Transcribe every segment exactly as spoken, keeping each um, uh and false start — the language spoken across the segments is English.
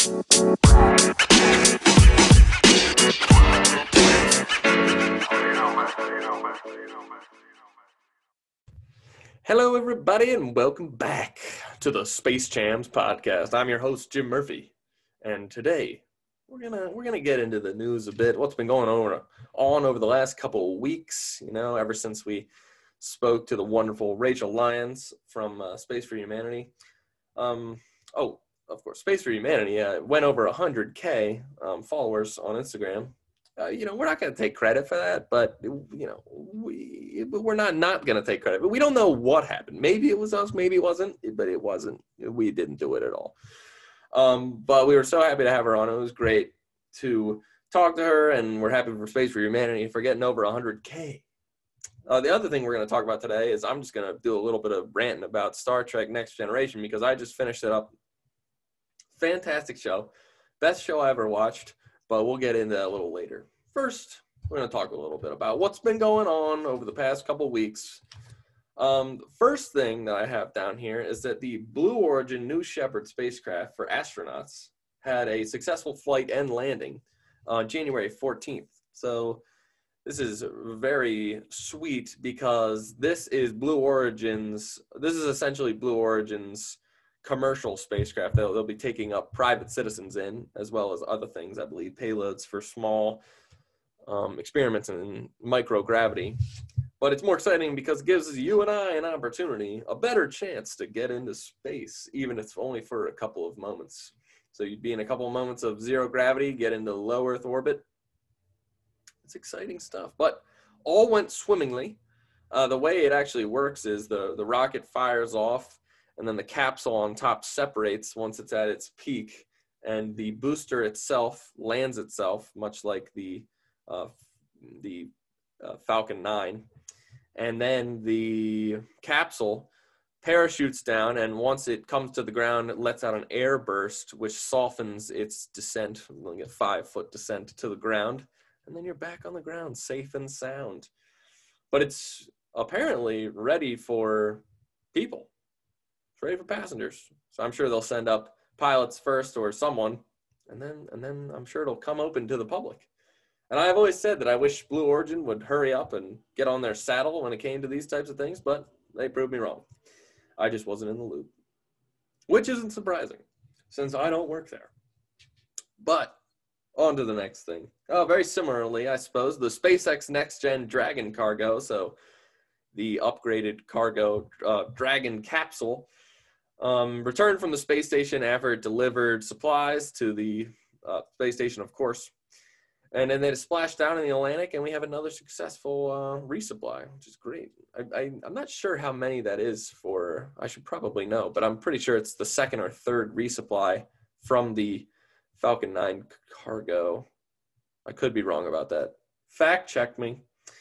Hello, everybody, and welcome back to the Space Jams podcast. I'm your host, Jim Murphy, and today we're gonna we're gonna get into the news a bit. What's been going on on over the last couple of weeks? You know, ever since we spoke to the wonderful Rachel Lyons from uh, Space for Humanity. Um, oh, of course, Space for Humanity uh, went over one hundred K um, followers on Instagram. Uh, you know, we're not going to take credit for that, but, you know, we, we're not not going to take credit. But we don't know what happened. Maybe it was us, maybe it wasn't, but it wasn't. We didn't do it at all. Um, but we were so happy to have her on. It was great to talk to her, and we're happy for Space for Humanity for getting over one hundred K. Uh, the other thing we're going to talk about today is I'm just going to do a little bit of ranting about Star Trek Next Generation because I just finished it up. Fantastic show. Best show I ever watched. But we'll get into that a little later. First, we're going to talk a little bit about what's been going on over the past couple weeks. Um, the first thing that I have down here is that the Blue Origin New Shepard spacecraft for astronauts had a successful flight and landing on January fourteenth. So this is very sweet because this is Blue Origin's, this is essentially Blue Origin's commercial spacecraft. They'll, they'll be taking up private citizens in, as well as other things, I believe, payloads for small um, experiments in microgravity. But it's more exciting because it gives you and I an opportunity, a better chance to get into space, even if it's only for a couple of moments. So you'd be in a couple of moments of zero gravity, get into low Earth orbit. It's exciting stuff, but all went swimmingly. Uh, the way it actually works is the, the rocket fires off, and then the capsule on top separates once it's at its peak, and the booster itself lands itself, much like the uh, the uh, Falcon nine. And then the capsule parachutes down, and once it comes to the ground, it lets out an air burst, which softens its descent, like a five-foot descent to the ground, and then you're back on the ground, safe and sound. But it's apparently ready for people. Ready for passengers. So I'm sure they'll send up pilots first or someone, and then and then I'm sure it'll come open to the public. And I've always said that I wish Blue Origin would hurry up and get on their saddle when it came to these types of things, but they proved me wrong. I just wasn't in the loop, which isn't surprising since I don't work there. But on to the next thing. Oh, very similarly, I suppose, the SpaceX Next Gen Dragon cargo, so the upgraded cargo uh, Dragon capsule, Um, returned from the space station after it delivered supplies to the uh, space station, of course. And then it splashed down in the Atlantic, and we have another successful uh, resupply, which is great. I, I, I'm not sure how many that is for. I should probably know, but I'm pretty sure it's the second or third resupply from the Falcon nine cargo. I could be wrong about that. Fact check me.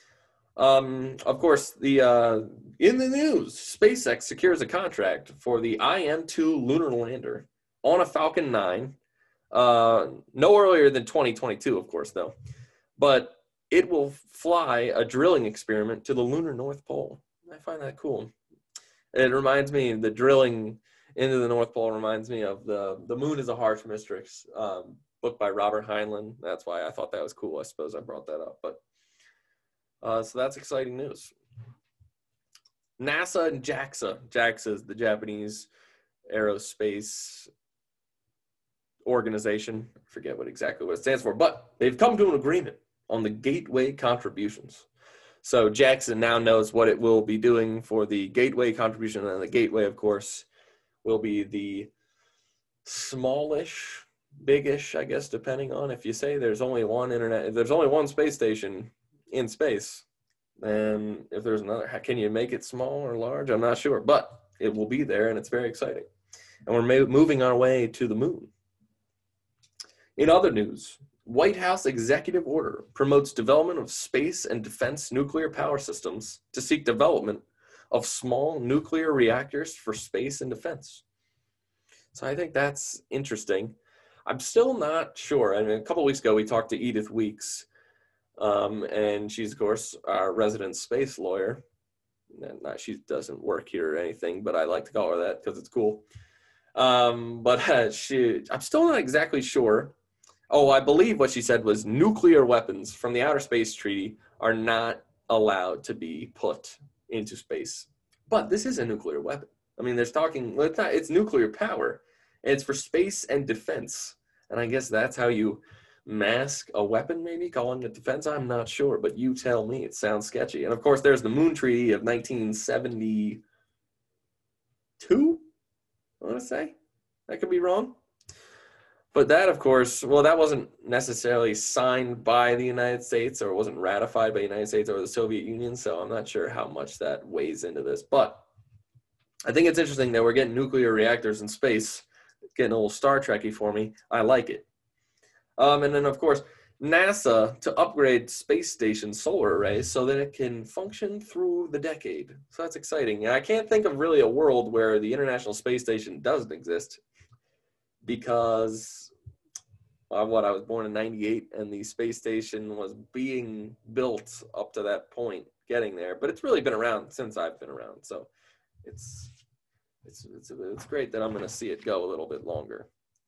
Um, of course, the uh, in the news, SpaceX secures a contract for the I M two lunar lander on a Falcon nine, uh, no earlier than twenty twenty-two, of course, though. But it will fly a drilling experiment to the lunar North Pole. I find that cool. It reminds me, the drilling into the North Pole reminds me of the The Moon is a Harsh Mistress, um, book by Robert Heinlein. That's why I thought that was cool. I suppose I brought that up, but. Uh, so that's exciting news. NASA and JAXA. JAXA is the Japanese Aerospace Organization. I forget what exactly what it stands for, but they've come to an agreement on the Gateway contributions. So JAXA now knows what it will be doing for the Gateway contribution, and the Gateway, of course, will be the smallish, biggish, I guess, depending on if you say there's only one internet, if there's only one space station in space, and if there's another, can you make it small or large? I'm not sure, but it will be there, and it's very exciting. And we're moving our way to the moon. In other news, White House executive order promotes development of space and defense nuclear power systems to seek development of small nuclear reactors for space and defense. So I think that's interesting. I'm still not sure. I mean, a couple of weeks ago, we talked to Edith Weeks, Um, and she's, of course, our resident space lawyer. Not, she doesn't work here or anything, but I like to call her that because it's cool. Um, but uh, she, I'm still not exactly sure. Oh, I believe what she said was nuclear weapons from the Outer Space Treaty are not allowed to be put into space. But this is a nuclear weapon. I mean, there's talking, well, it's not, it's nuclear power. And it's for space and defense. And I guess that's how you mask a weapon, maybe, calling it defense. I'm not sure, but you tell me. It sounds sketchy. And of course, there's the Moon Treaty of nineteen seventy-two, I want to say. I could be wrong. But that, of course, well, that wasn't necessarily signed by the United States, or wasn't ratified by the United States or the Soviet Union, so I'm not sure how much that weighs into this. But I think it's interesting that we're getting nuclear reactors in space. It's getting a little Star Trek-y for me. I like it. Um, and then, of course, NASA to upgrade space station solar arrays so that it can function through the decade. So that's exciting. And I can't think of really a world where the International Space Station doesn't exist, because of what I was born in ninety-eight, and the space station was being built up to that point, getting there. But it's really been around since I've been around. So it's it's it's, it's great that I'm going to see it go a little bit longer.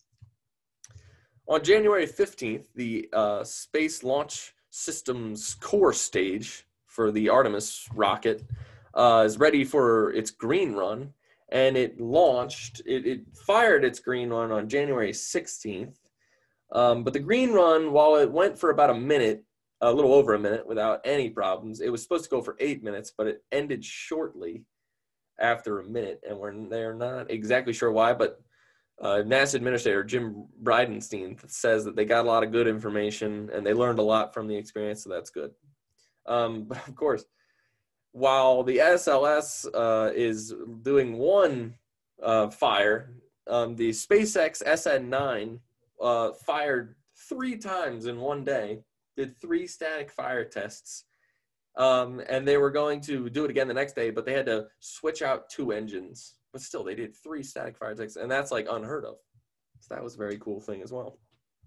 On January fifteenth, the uh, Space Launch Systems core stage for the Artemis rocket uh, is ready for its green run, and it launched, it, it fired its green run on January sixteenth. Um, but the green run, while it went for about a minute, a little over a minute without any problems, it was supposed to go for eight minutes, but it ended shortly after a minute, and we're they're not exactly sure why, but Uh, NASA Administrator Jim Bridenstine says that they got a lot of good information and they learned a lot from the experience, so that's good. Um, but of course, while the S L S uh, is doing one uh, fire, um, the SpaceX S N nine uh, fired three times in one day, did three static fire tests, um, and they were going to do it again the next day, but they had to switch out two engines. But still, they did three static fire tests, and that's like unheard of. So that was a very cool thing as well.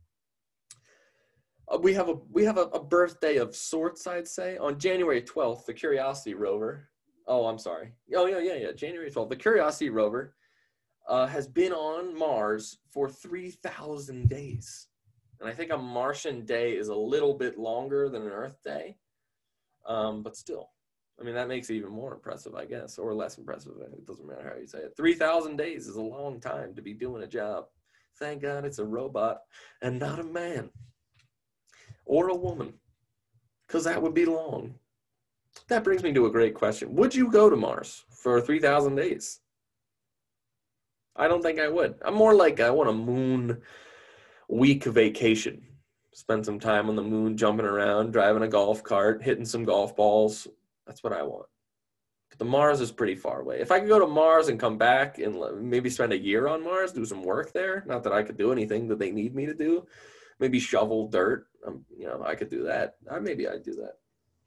Uh, we have a we have a, a birthday of sorts, I'd say. On January twelfth, the Curiosity rover. Oh, I'm sorry. Oh yeah, yeah, yeah. January twelfth, the Curiosity rover uh, has been on Mars for three thousand days, and I think a Martian day is a little bit longer than an Earth day, um, but still. I mean, that makes it even more impressive, I guess, or less impressive. It doesn't matter how you say it. three thousand days is a long time to be doing a job. Thank God it's a robot and not a man or a woman, because that would be long. That brings me to a great question. Would you go to Mars for three thousand days? I don't think I would. I'm more like I want a moon week vacation. Spend some time on the moon, jumping around, driving a golf cart, hitting some golf balls. That's what I want. But the Mars is pretty far away. If I could go to Mars and come back and maybe spend a year on Mars, do some work there, not that I could do anything that they need me to do, maybe shovel dirt, um, you know, I could do that. Uh, maybe I'd do that.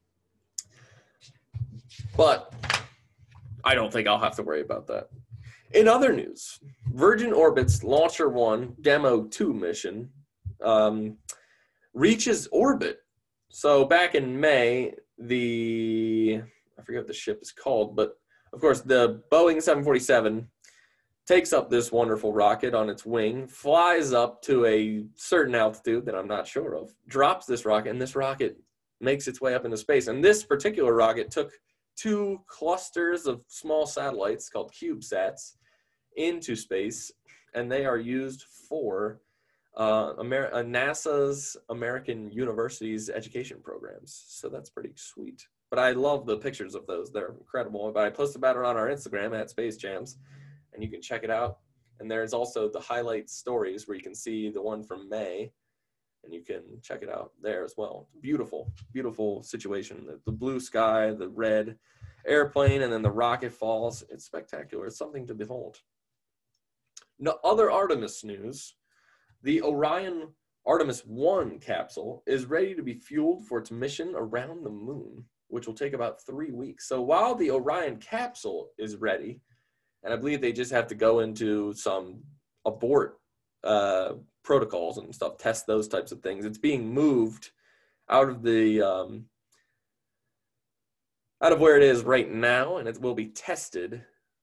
But I don't think I'll have to worry about that. In other news, Virgin Orbit's Launcher One Demo two mission um, reaches orbit. So back in May, the, I forget what the ship is called, but of course the Boeing seven forty-seven takes up this wonderful rocket on its wing, flies up to a certain altitude that I'm not sure of, drops this rocket, and this rocket makes its way up into space. And this particular rocket took two clusters of small satellites called CubeSats into space, and they are used for Uh, Amer- uh, NASA's American Universities education programs. So that's pretty sweet. But I love the pictures of those. They're incredible. But I posted about it on our Instagram at Space Jams, and you can check it out. And there's also the highlight stories where you can see the one from May, and you can check it out there as well. Beautiful, beautiful situation. The, the blue sky, the red airplane, and then the rocket falls. It's spectacular. It's something to behold. No other Artemis news. The Orion Artemis one capsule is ready to be fueled for its mission around the moon, which will take about three weeks. So while the Orion capsule is ready, and I believe they just have to go into some abort uh, protocols and stuff, test those types of things, it's being moved out of the um, out of where it is right now, and it will be tested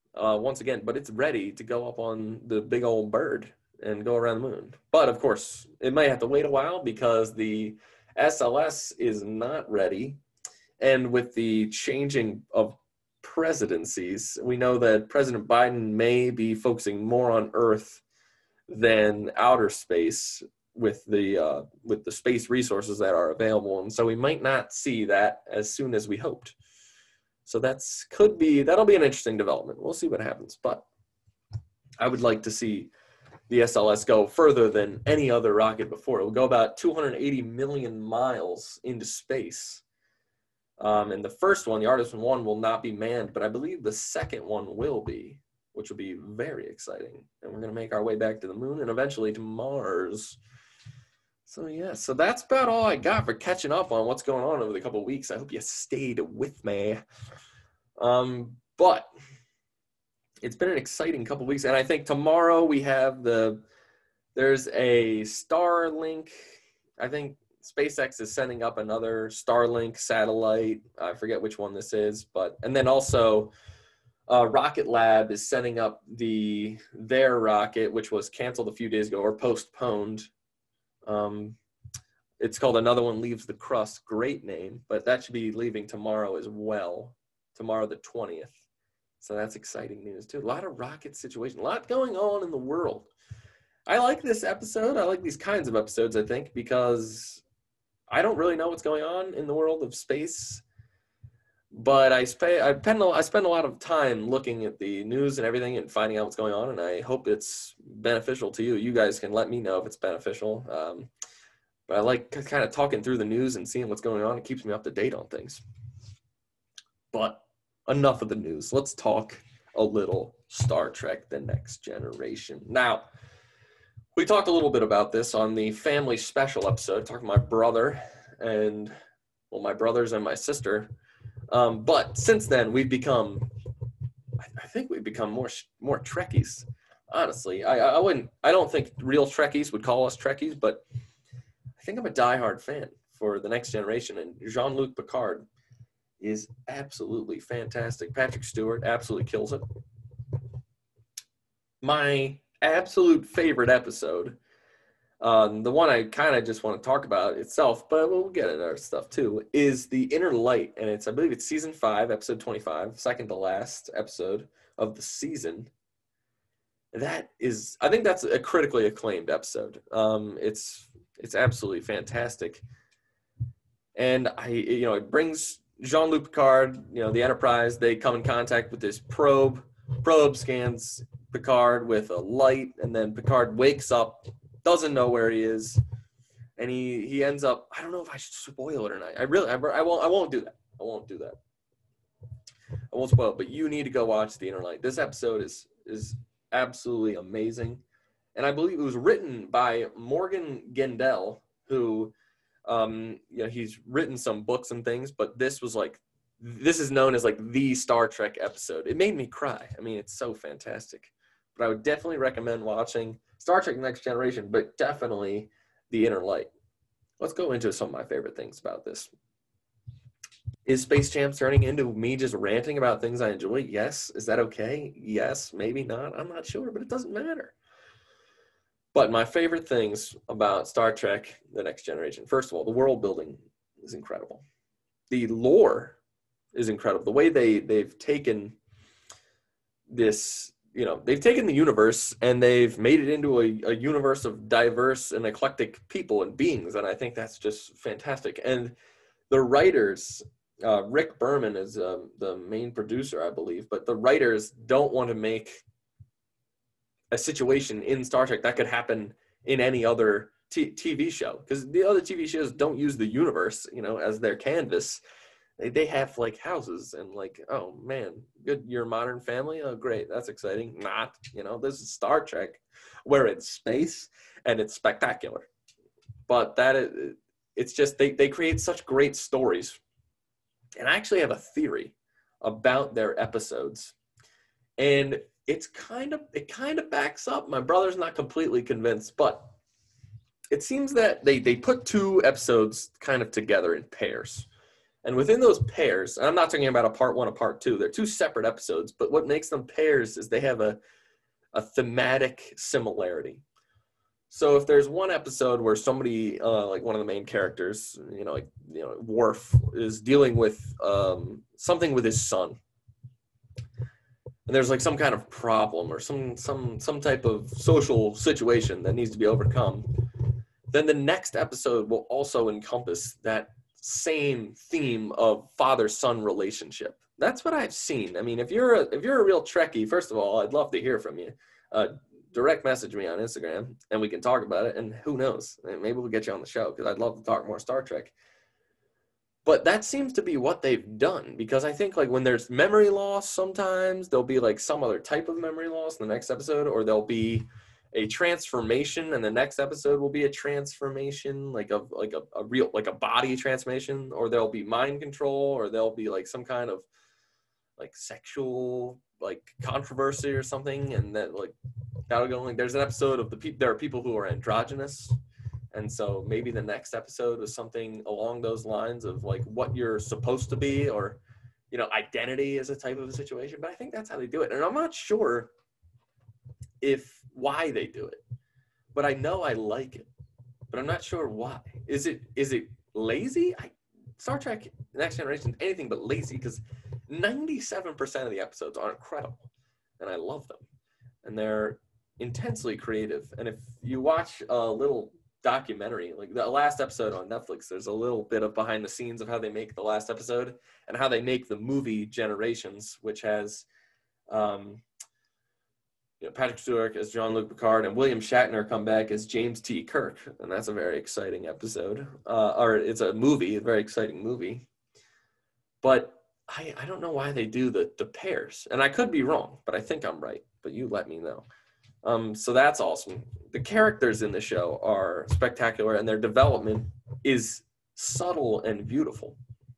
uh, once again, but it's ready to go up on the big old bird and go around the moon. But of course, it might have to wait a while because the S L S is not ready. And with the changing of presidencies, we know that President Biden may be focusing more on Earth than outer space with the uh, with the space resources that are available. And so we might not see that as soon as we hoped. So that's could be that'll be an interesting development. We'll see what happens. But I would like to see the S L S go further than any other rocket before. It will go about two hundred eighty million miles into space. Um, and the first one, the Artemis one, will not be manned, but I believe the second one will be, which will be very exciting. And we're going to make our way back to the moon and eventually to Mars. So, yeah, so that's about all I got for catching up on what's going on over the couple of weeks. I hope you stayed with me. Um, but it's been an exciting couple of weeks. And I think tomorrow we have the, there's a Starlink, I think SpaceX is sending up another Starlink satellite. I forget which one this is, but, and then also uh, Rocket Lab is setting up the, their rocket, which was canceled a few days ago or postponed. Um, it's called Another One Leaves the Crust. Great name, but that should be leaving tomorrow as well. Tomorrow the twentieth. So that's exciting news too. A lot of rocket situation, a lot going on in the world. I like this episode. I like these kinds of episodes, I think, because I don't really know what's going on in the world of space. But I, sp- I, spend a, I spend a lot of time looking at the news and everything and finding out what's going on, and I hope it's beneficial to you. You guys can let me know if it's beneficial. Um, but I like kind of talking through the news and seeing what's going on. It keeps me up to date on things. But enough of the news. Let's talk a little Star Trek: The Next Generation. Now, we talked a little bit about this on the family special episode, talking to my brother and, well, my brothers and my sister. Um, but since then, we've become, I think we've become more more Trekkies, honestly. I, I wouldn't, I don't think real Trekkies would call us Trekkies, but I think I'm a diehard fan for The Next Generation, and Jean-Luc Picard is absolutely fantastic. Patrick Stewart absolutely kills it. My absolute favorite episode, um, the one I kind of just want to talk about itself, but we'll get into our stuff too, is The Inner Light. And it's, I believe it's season five, episode twenty-five, second to last episode of the season. That is, I think that's a critically acclaimed episode. Um, it's, it's absolutely fantastic. And I, you know, it brings Jean-Luc Picard, you know, the Enterprise, they come in contact with this probe. Probe scans Picard with a light, and then Picard wakes up, doesn't know where he is, and he, he ends up, I don't know if I should spoil it or not. I really, I, I won't, I won't do that. I won't do that. I won't spoil it, but you need to go watch The Inner Light. This episode is, is absolutely amazing. And I believe it was written by Morgan Gendel, who, um, you know, he's written some books and things, but this was like, this is known as like the Star Trek episode. It made me cry. I mean, it's so fantastic. But I would definitely recommend watching Star Trek Next Generation, but definitely The Inner Light. Let's go into some of my favorite things about this. Is Space Jam turning into me just ranting about things I enjoy? Yes. Is that okay? Yes. Maybe not. I'm not sure, but it doesn't matter. But my favorite things about Star Trek The Next Generation, first of all, the world building is incredible. The lore is incredible. The way they, they've taken this, you know, they've taken the universe and they've made it into a, a universe of diverse and eclectic people and beings. And I think that's just fantastic. And the writers, uh, Rick Berman is uh, the main producer, I believe, but the writers don't want to make a situation in Star Trek that could happen in any other t- TV show, because the other T V shows don't use the universe, you know, as their canvas. They they have like houses and like, oh man, good, you're a Modern Family, oh great, that's exciting. Not, you know, this is Star Trek, where it's space and it's spectacular. But that is, it's just they they create such great stories. And I actually have a theory about their episodes, and it's kind of it kind of backs up. My brother's not completely convinced, but it seems that they they put two episodes kind of together in pairs. And within those pairs, and I'm not talking about a part one, a part two, they're two separate episodes, but what makes them pairs is they have a, a thematic similarity. So if there's one episode where somebody, uh, like one of the main characters, you know, like, you know, Worf is dealing with um, something with his son, and there's like some kind of problem or some some some type of social situation that needs to be overcome, then the next episode will also encompass that same theme of father-son relationship. That's what I've seen. I mean, if you're a, if you're a real Trekkie, first of all, I'd love to hear from you. Uh, direct message me on Instagram, and we can talk about it. And who knows? Maybe we'll get you on the show because I'd love to talk more Star Trek. But that seems to be what they've done, because I think like when there's memory loss, sometimes there'll be like some other type of memory loss in the next episode, or there'll be a transformation and the next episode will be a transformation, like a like a, a real like a body transformation, or there'll be mind control, or there'll be like some kind of like sexual like controversy or something, and that like that'll go like there's an episode of the people there are people who are androgynous. And so maybe the next episode is something along those lines of like what you're supposed to be, or, you know, identity is a type of a situation. But I think that's how they do it. And I'm not sure if why they do it, but I know I like it, but I'm not sure why. Is it is it lazy? I, Star Trek Next Generation, anything but lazy, because ninety-seven percent of the episodes are incredible, and I love them, and they're intensely creative. And if you watch a little documentary, like the last episode on Netflix, there's a little bit of behind the scenes of how they make the last episode and how they make the movie Generations, which has um, you know, Patrick Stewart as Jean-Luc Picard and William Shatner come back as James T. Kirk, and that's a very exciting episode. Uh, or it's a movie, a very exciting movie. But I, I don't know why they do the the pairs, and I could be wrong, but I think I'm right. But you let me know. Um, so that's awesome. The characters in the show are spectacular, and their development is subtle and beautiful.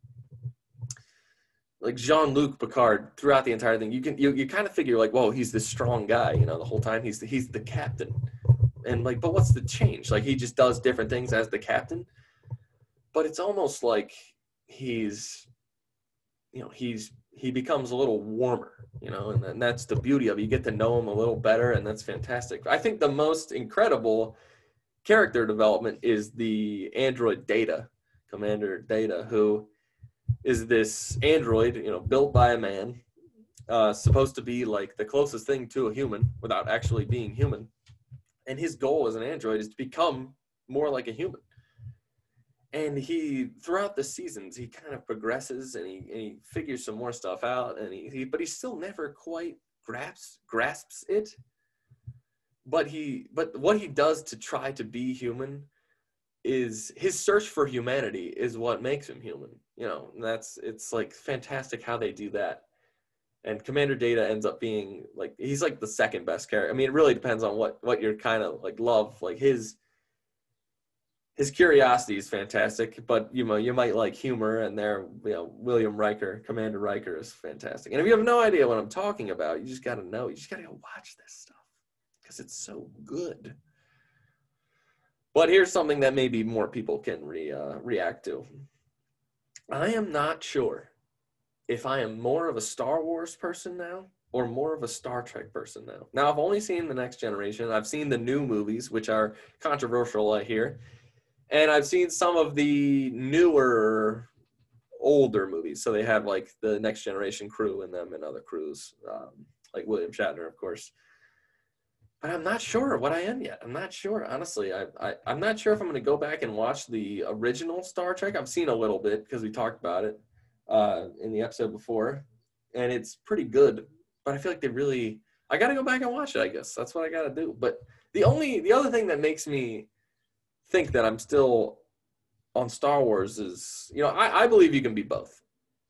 Like Jean-Luc Picard, throughout the entire thing, you can you, you kind of figure like, whoa, he's this strong guy, you know, the whole time he's the, he's the captain, and like, but what's the change? Like he just does different things as the captain, but it's almost like he's, you know, he's he becomes a little warmer, you know, and, and that's the beauty of it. You get to know him a little better, and that's fantastic. I think the most incredible character development is the android Data, Commander Data, who is this android, you know, built by a man, uh, supposed to be like the closest thing to a human without actually being human. And his goal as an android is to become more like a human. And he, throughout the seasons, he kind of progresses, and he, and he figures some more stuff out, and he, he, but he still never quite grasps grasps it. But he, but what he does to try to be human is his search for humanity is what makes him human. You know, and that's it's like fantastic how they do that. And Commander Data ends up being like he's like the second best character. I mean, it really depends on what what you're kind of like love. Like his. His curiosity is fantastic, but you know you might like humor, and there, you know, William Riker, Commander Riker, is fantastic. And if you have no idea what I'm talking about, you just got to know. You just got to go watch this stuff because it's so good. But here's something that maybe more people can re, uh, react to. I am not sure if I am more of a Star Wars person now or more of a Star Trek person now. Now, I've only seen The Next Generation. I've seen the new movies, which are controversial, I hear. And I've seen some of the newer, older movies. So they have like the Next Generation crew in them and other crews, um, like William Shatner, of course. But I'm not sure what I am yet. I'm not sure, honestly. I, I, I'm not sure if I'm going to go back and watch the original Star Trek. I've seen a little bit because we talked about it uh, in the episode before. And it's pretty good. But I feel like they really – I got to go back and watch it, I guess. That's what I got to do. But the only – the other thing that makes me – think that I'm still on Star Wars is, you know, I, I believe you can be both.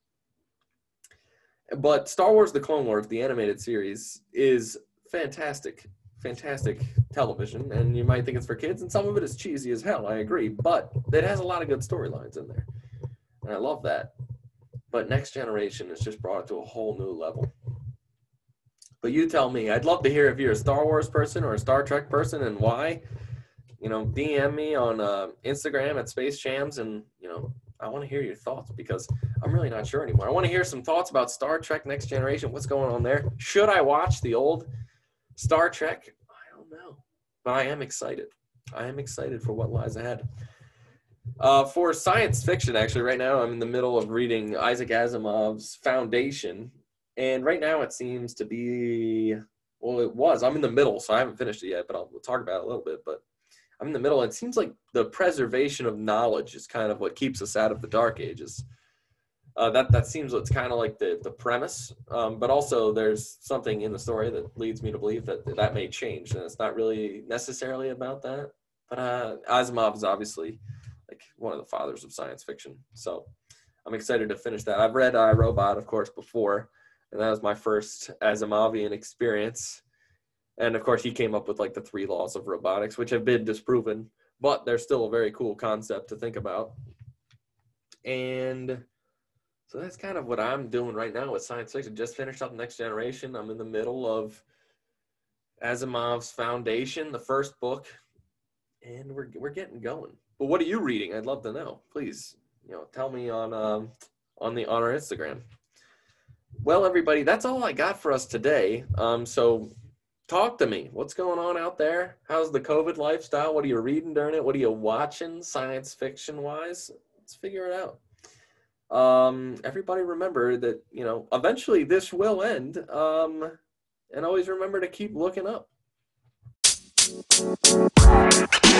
But Star Wars The Clone Wars, the animated series, is fantastic, fantastic television. And you might think it's for kids, and some of it is cheesy as hell, I agree. But it has a lot of good storylines in there. And I love that. But Next Generation has just brought it to a whole new level. But you tell me. I'd love to hear if you're a Star Wars person or a Star Trek person and why. You know, D M me on uh, Instagram at Space Jams, and, you know, I want to hear your thoughts because I'm really not sure anymore. I want to hear some thoughts about Star Trek Next Generation. What's going on there? Should I watch the old Star Trek? I don't know, but I am excited. I am excited for what lies ahead. Uh, for science fiction, actually, right now I'm in the middle of reading Isaac Asimov's Foundation, and right now it seems to be, well, it was. I'm in the middle, so I haven't finished it yet, but I'll we'll talk about it a little bit. But I'm in the middle. It seems like the preservation of knowledge is kind of what keeps us out of the Dark Ages. Uh, that that seems what's kind of like the the premise, um, but also there's something in the story that leads me to believe that that may change, and it's not really necessarily about that. But uh, Asimov is obviously like one of the fathers of science fiction, so I'm excited to finish that. I've read I, Robot, of course, before, and that was my first Asimovian experience. And of course, he came up with like the three laws of robotics, which have been disproven, but they're still a very cool concept to think about. And so that's kind of what I'm doing right now with science fiction. Just finished up Next Generation. I'm in the middle of Asimov's Foundation, the first book, and we're we're getting going. But what are you reading? I'd love to know. Please, you know, tell me on um, on the on our Instagram. Well, everybody, that's all I got for us today. Um, so talk to me. What's going on out there? How's the COVID lifestyle? What are you reading during it? What are you watching science fiction wise? Let's figure it out. Um, everybody remember that, you know, eventually this will end. Um, and always remember to keep looking up.